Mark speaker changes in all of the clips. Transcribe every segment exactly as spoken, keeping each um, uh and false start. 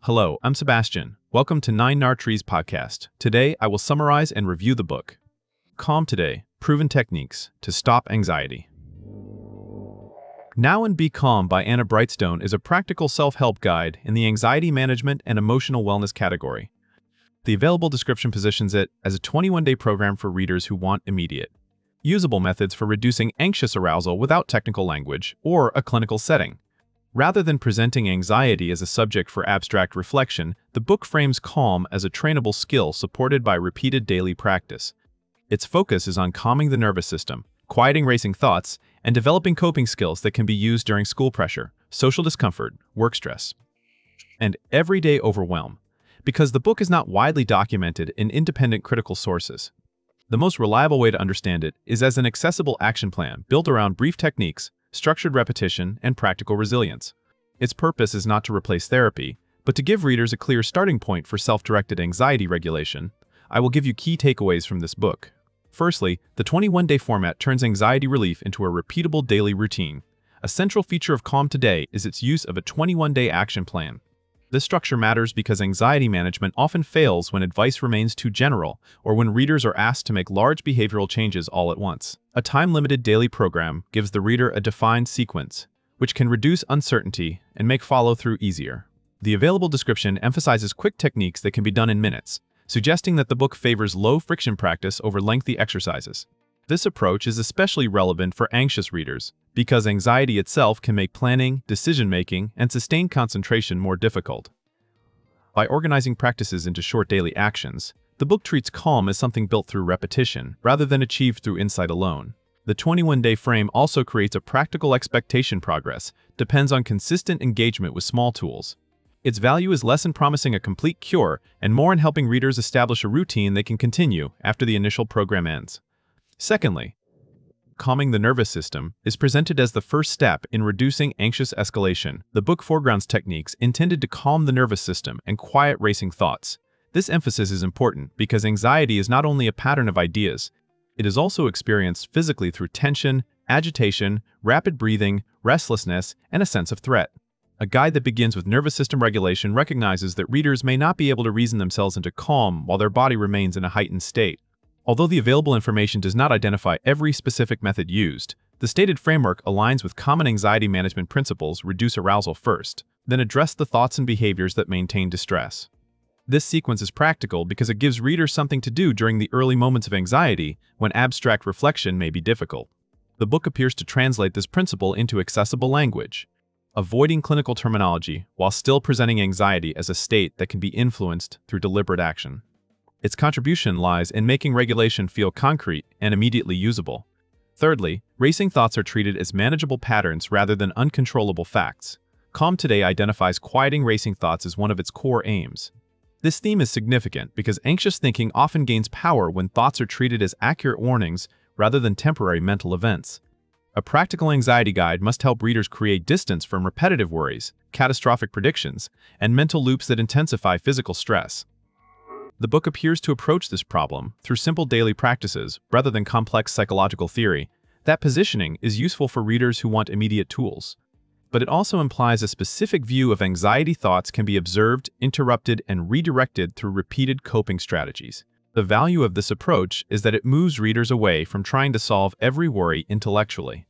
Speaker 1: Hello, I'm Sebastian. Welcome to Nine Nar Trees podcast. Today, I will summarize and review the book, Calm Today, Proven Techniques to Stop Anxiety. Now and Be Calm by Anna Brightstone is a practical self-help guide in the anxiety management and emotional wellness category. The available description positions it as a twenty-one day program for readers who want immediate, usable methods for reducing anxious arousal without technical language or a clinical setting. Rather than presenting anxiety as a subject for abstract reflection, the book frames calm as a trainable skill supported by repeated daily practice. Its focus is on calming the nervous system, quieting racing thoughts, and developing coping skills that can be used during school pressure, social discomfort, work stress, and everyday overwhelm. Because the book is not widely documented in independent critical sources, the most reliable way to understand it is as an accessible action plan built around brief techniques, structured repetition, and practical resilience. Its purpose is not to replace therapy, but to give readers a clear starting point for self-directed anxiety regulation. I will give you key takeaways from this book. Firstly, the twenty-one day format turns anxiety relief into a repeatable daily routine. A central feature of Calm Today is its use of a twenty-one day action plan. This structure matters because anxiety management often fails when advice remains too general or when readers are asked to make large behavioral changes all at once. A time-limited daily program gives the reader a defined sequence, which can reduce uncertainty and make follow-through easier. The available description emphasizes quick techniques that can be done in minutes, suggesting that the book favors low-friction practice over lengthy exercises. This approach is especially relevant for anxious readers, because anxiety itself can make planning, decision-making, and sustained concentration more difficult. By organizing practices into short daily actions, the book treats calm as something built through repetition, rather than achieved through insight alone. The twenty-one day frame also creates a practical expectation progress, depends on consistent engagement with small tools. Its value is less in promising a complete cure and more in helping readers establish a routine they can continue after the initial program ends. Secondly, calming the nervous system is presented as the first step in reducing anxious escalation. The book foregrounds techniques intended to calm the nervous system and quiet racing thoughts. This emphasis is important because anxiety is not only a pattern of ideas, it is also experienced physically through tension, agitation, rapid breathing, restlessness, and a sense of threat. A guide that begins with nervous system regulation recognizes that readers may not be able to reason themselves into calm while their body remains in a heightened state. Although the available information does not identify every specific method used, the stated framework aligns with common anxiety management principles: reduce arousal first, then address the thoughts and behaviors that maintain distress. This sequence is practical because it gives readers something to do during the early moments of anxiety when abstract reflection may be difficult. The book appears to translate this principle into accessible language, avoiding clinical terminology while still presenting anxiety as a state that can be influenced through deliberate action. Its contribution lies in making regulation feel concrete and immediately usable. Thirdly, racing thoughts are treated as manageable patterns rather than uncontrollable facts. Calm Today identifies quieting racing thoughts as one of its core aims. This theme is significant because anxious thinking often gains power when thoughts are treated as accurate warnings rather than temporary mental events. A practical anxiety guide must help readers create distance from repetitive worries, catastrophic predictions, and mental loops that intensify physical stress. The book appears to approach this problem through simple daily practices rather than complex psychological theory. That positioning is useful for readers who want immediate tools. But it also implies a specific view of anxiety thoughts can be observed, interrupted, and redirected through repeated coping strategies. The value of this approach is that it moves readers away from trying to solve every worry intellectually.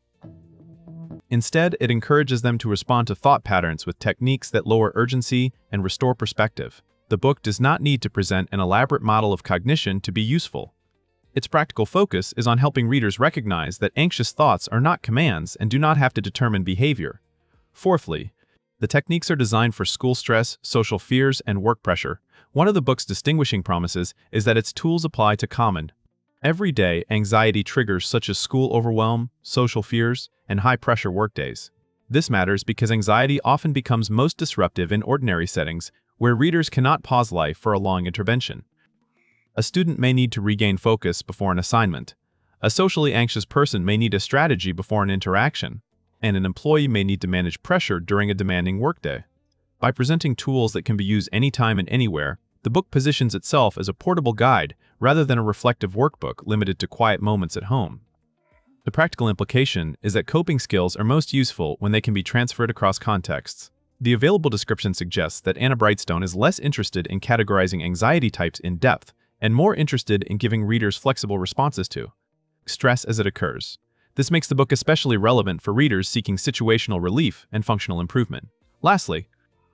Speaker 1: Instead, it encourages them to respond to thought patterns with techniques that lower urgency and restore perspective. The book does not need to present an elaborate model of cognition to be useful. Its practical focus is on helping readers recognize that anxious thoughts are not commands and do not have to determine behavior. Fourthly, the techniques are designed for school stress, social fears, and work pressure. One of the book's distinguishing promises is that its tools apply to common, everyday anxiety triggers such as school overwhelm, social fears, and high-pressure workdays. This matters because anxiety often becomes most disruptive in ordinary settings where readers cannot pause life for a long intervention. A student may need to regain focus before an assignment. A socially anxious person may need a strategy before an interaction, and an employee may need to manage pressure during a demanding workday. By presenting tools that can be used anytime and anywhere, the book positions itself as a portable guide rather than a reflective workbook limited to quiet moments at home. The practical implication is that coping skills are most useful when they can be transferred across contexts. The available description suggests that Anna Brightstone is less interested in categorizing anxiety types in depth and more interested in giving readers flexible responses to stress as it occurs. This makes the book especially relevant for readers seeking situational relief and functional improvement. Lastly,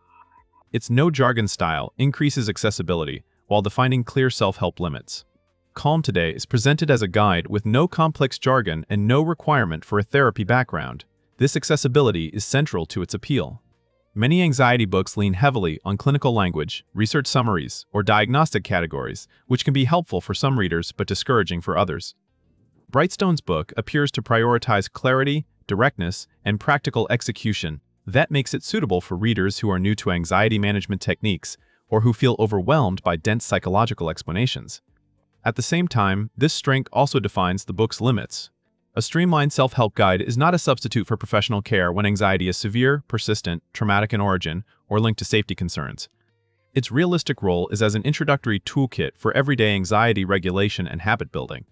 Speaker 1: its no-jargon style increases accessibility while defining clear self-help limits. Calm Today is presented as a guide with no complex jargon and no requirement for a therapy background. This accessibility is central to its appeal. Many anxiety books lean heavily on clinical language, research summaries, or diagnostic categories, which can be helpful for some readers but discouraging for others. Brightstone's book appears to prioritize clarity, directness, and practical execution. That makes it suitable for readers who are new to anxiety management techniques or who feel overwhelmed by dense psychological explanations. At the same time, this strength also defines the book's limits. A streamlined self-help guide is not a substitute for professional care when anxiety is severe, persistent, traumatic in origin, or linked to safety concerns. Its realistic role is as an introductory toolkit for everyday anxiety regulation and habit building.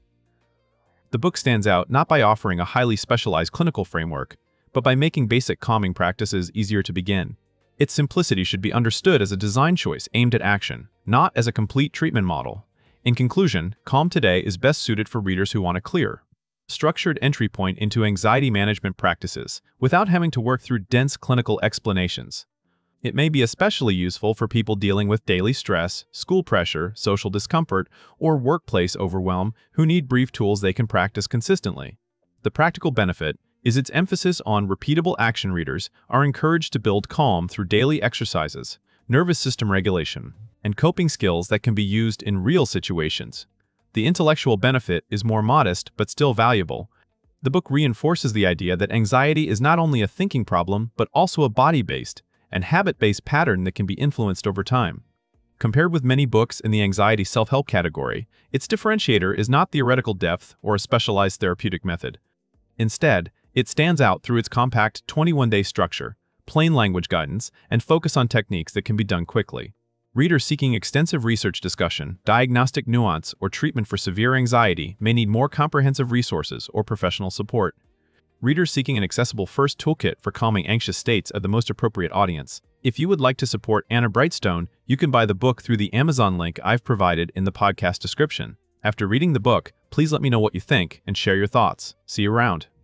Speaker 1: The book stands out not by offering a highly specialized clinical framework, but by making basic calming practices easier to begin. Its simplicity should be understood as a design choice aimed at action, not as a complete treatment model. In conclusion, Calm Today is best suited for readers who want a clear, structured entry point into anxiety management practices without having to work through dense clinical explanations. It may be especially useful for people dealing with daily stress, school pressure, social discomfort, or workplace overwhelm who need brief tools they can practice consistently. The practical benefit is its emphasis on repeatable action. Readers are encouraged to build calm through daily exercises, nervous system regulation, and coping skills that can be used in real situations. The intellectual benefit is more modest but still valuable. The book reinforces the idea that anxiety is not only a thinking problem but also a body-based and habit-based pattern that can be influenced over time. Compared with many books in the anxiety self-help category, its differentiator is not theoretical depth or a specialized therapeutic method. Instead, it stands out through its compact twenty-one day structure, plain language guidance, and focus on techniques that can be done quickly. Readers seeking extensive research discussion, diagnostic nuance, or treatment for severe anxiety may need more comprehensive resources or professional support. Readers seeking an accessible first toolkit for calming anxious states are the most appropriate audience. If you would like to support Anna Brightstone, you can buy the book through the Amazon link I've provided in the podcast description. After reading the book, please let me know what you think and share your thoughts. See you around.